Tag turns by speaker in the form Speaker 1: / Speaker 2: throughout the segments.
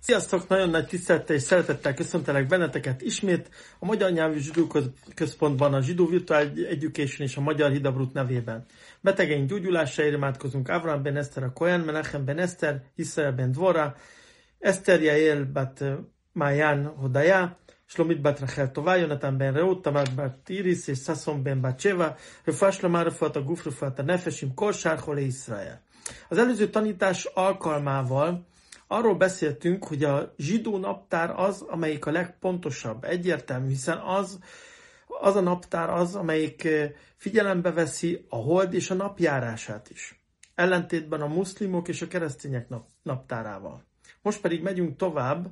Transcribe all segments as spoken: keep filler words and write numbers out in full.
Speaker 1: Sziasztok! Nagyon nagy tisztelettel és szeretettel köszöntelek benneteket ismét a Magyar Nyelvű Zsidó Központban, a Zsidó Virtual Education és a Magyar Hidabrut nevében. Betegeink gyógyulásáért imádkozunk Avraham ben Eszter a Kohen, Menachem ben Eszter, Israel ben Dvora, Eszter Yael bat Mayan Hodaya, Shlomit bat Rachel Tová, Jonathan ben Reut, Tamar bat Iris és Sasson ben Batsheva, Refuah Shlema, Refuat a Guf, Refuat a Nefesim, Kol Shar Cholei Israel. Az előző tanítás alkalmával arról beszéltünk, hogy a zsidó naptár az, amelyik a legpontosabb, egyértelmű, hiszen az, az a naptár az, amelyik figyelembe veszi a hold és a napjárását is. Ellentétben a muszlimok és a keresztények nap, naptárával. Most pedig megyünk tovább.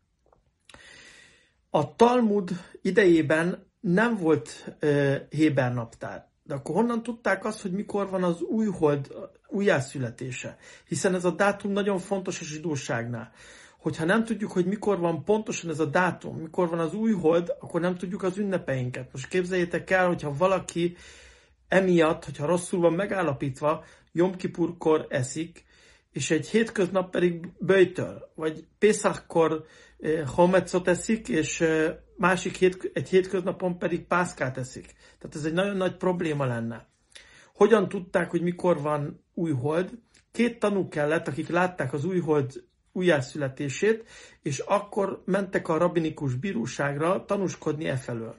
Speaker 1: A Talmud idejében nem volt uh, héber naptár. De akkor honnan tudták azt, hogy mikor van az új hold újjászületése? Hiszen ez a dátum nagyon fontos a zsidóságnál. Hogyha nem tudjuk, hogy mikor van pontosan ez a dátum, mikor van az új hold, akkor nem tudjuk az ünnepeinket. Most képzeljétek el, hogyha valaki emiatt, hogyha rosszul van megállapítva, Jom Kipurkor eszik, és egy hétköznap pedig böjtöl, vagy Pészachkor eh, homecot eszik, és eh, másik hét, egy hétköznapon pedig pászkát eszik. Tehát ez egy nagyon nagy probléma lenne. Hogyan tudták, hogy mikor van új hold? Két tanú kellett, akik látták az új hold újjászületését, és akkor mentek a rabbinikus bíróságra tanúskodni e felől.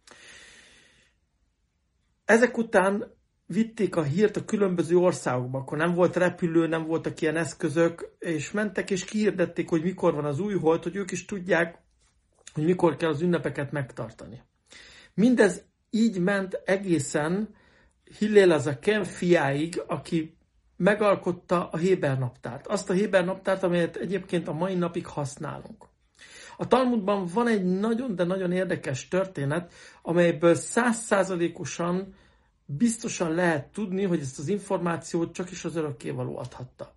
Speaker 1: Ezek után vitték a hírt a különböző országokba, akkor nem volt repülő, nem voltak ilyen eszközök, és mentek és kihirdették, hogy mikor van az új hold, hogy ők is tudják, hogy mikor kell az ünnepeket megtartani. Mindez így ment egészen Hillel Azaken fiáig, aki megalkotta a héber naptárt. Azt a héber naptárt, amelyet egyébként a mai napig használunk. A Talmudban van egy nagyon, de nagyon érdekes történet, amelyből százszázalékosan biztosan lehet tudni, hogy ezt az információt csak is az örökkévaló adhatta.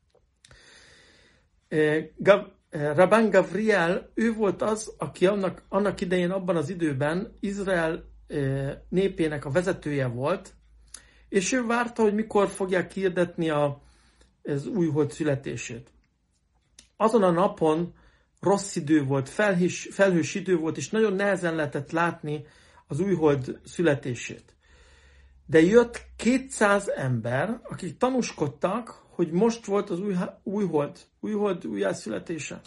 Speaker 1: Gav- Rabban Gavriel, ő volt az, aki annak, annak idején, abban az időben Izrael népének a vezetője volt, és ő várta, hogy mikor fogják hirdetni a, az új hold születését. Azon a napon rossz idő volt, felhős, felhős idő volt, és nagyon nehezen lehetett látni az új hold születését. De jött kétszáz ember, akik tanúskodtak, hogy most volt az új, új hold, új hold újjászületése.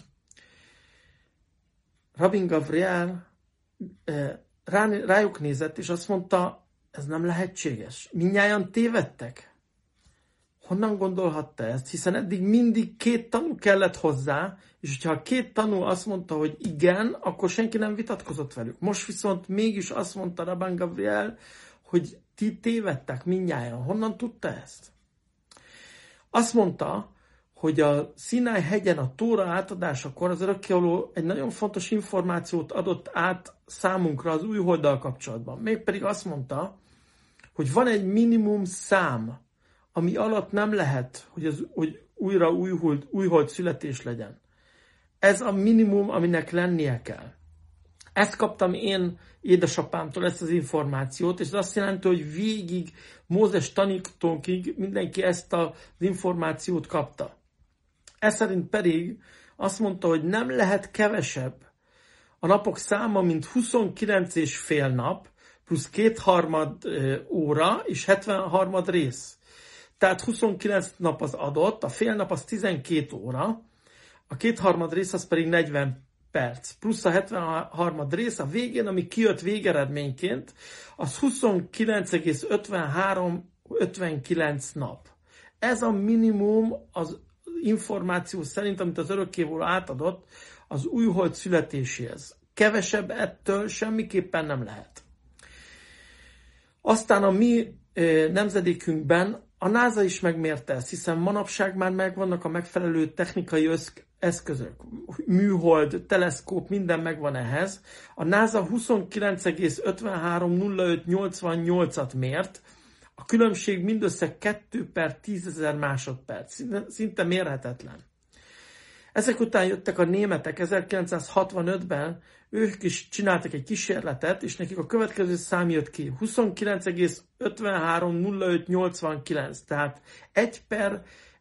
Speaker 1: Rabban Gavriel rá, rájuk nézett, és azt mondta, ez nem lehetséges. Mindnyájan tévedtek. Honnan gondolhatta ezt? Hiszen eddig mindig két tanú kellett hozzá, és hogyha a két tanú azt mondta, hogy igen, akkor senki nem vitatkozott velük. Most viszont mégis azt mondta Rabban Gavriel, hogy ti tévedtek mindnyájan. Honnan tudta ezt? Azt mondta, hogy a Szináj hegyen a Tóra átadásakor az örökkévaló egy nagyon fontos információt adott át számunkra az új holddal kapcsolatban. Mégpedig azt mondta, hogy van egy minimum szám, ami alatt nem lehet, hogy, az, hogy újra új hold, új hold születés legyen. Ez a minimum, aminek lennie kell. Ezt kaptam én édesapámtól, ezt az információt, és ez azt jelenti, hogy végig Mózes tanítónkig mindenki ezt az információt kapta. Ez szerint pedig azt mondta, hogy nem lehet kevesebb a napok száma, mint huszonkilenc és fél nap, plusz kétharmad óra és hetvenharmad rész. Tehát huszonkilenc nap az adott, a fél nap az tizenkét óra, a kétharmad rész az pedig negyven perc, plusz a hetvenharmad rész a végén, ami kijött végeredményként, az huszonkilenc egész ötvenhárom ötvenkilenc nap. Ez a minimum az információ szerint, amit az örökkévaló átadott az új hold születéséhez. Kevesebb ettől semmiképpen nem lehet. Aztán a mi nemzedékünkben a NASA is megmérte ezt, hiszen manapság már megvannak a megfelelő technikai eszközök. Műhold, teleszkóp, minden megvan ehhez. A NASA huszonkilenc egész ötvenhárom nulla öt nyolcvannyolcat mért, a különbség mindössze kettő per tízezer másodperc. Szinte, szinte mérhetetlen. Ezek után jöttek a németek ezerkilencszázhatvanötben, ők is csináltak egy kísérletet, és nekik a következő szám jött ki. huszonkilenc egész ötvenhárom nulla öt nyolcvankilenc, tehát egy per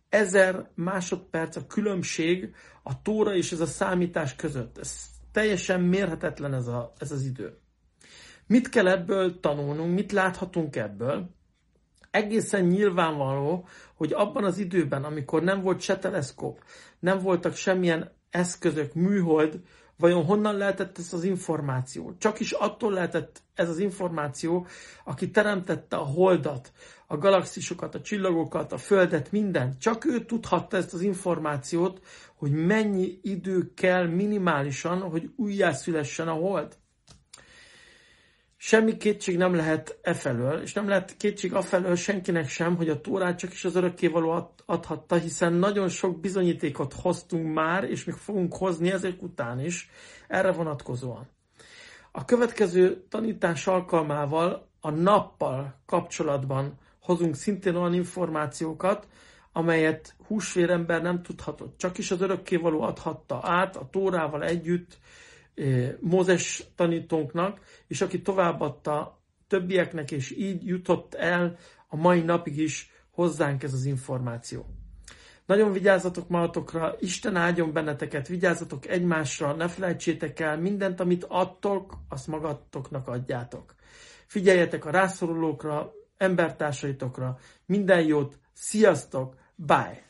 Speaker 1: ezer másodperc a különbség a Tóra és ez a számítás között. Ez teljesen mérhetetlen ez, a, ez az idő. Mit kell ebből tanulnunk, mit láthatunk ebből? Egészen nyilvánvaló, hogy abban az időben, amikor nem volt se teleszkóp, nem voltak semmilyen eszközök, műhold, vajon honnan lehetett ez az információ? Csak is attól lehetett ez az információ, aki teremtette a holdat, a galaxisokat, a csillagokat, a földet, mindent. Csak ő tudhatta ezt az információt, hogy mennyi idő kell minimálisan, hogy újjászülessen a hold. Semmi kétség nem lehet e felől, és nem lehet kétség afelől senkinek sem, hogy a Tórát csak is az örökkévaló adhatta, hiszen nagyon sok bizonyítékot hoztunk már, és még fogunk hozni ezek után is, erre vonatkozóan. A következő tanítás alkalmával a nappal kapcsolatban hozunk szintén olyan információkat, amelyet húsvérember nem tudhatott. Csak is az örökkévaló adhatta át a Tórával együtt Mózes tanítónknak, és aki továbbadta többieknek, és így jutott el a mai napig is hozzánk ez az információ. Nagyon vigyázzatok magatokra, Isten áldjon benneteket, vigyázzatok egymásra, ne felejtsétek el, mindent, amit adtok, azt magatoknak adjátok. Figyeljetek a rászorulókra, embertársaitokra, minden jót, sziasztok, bye!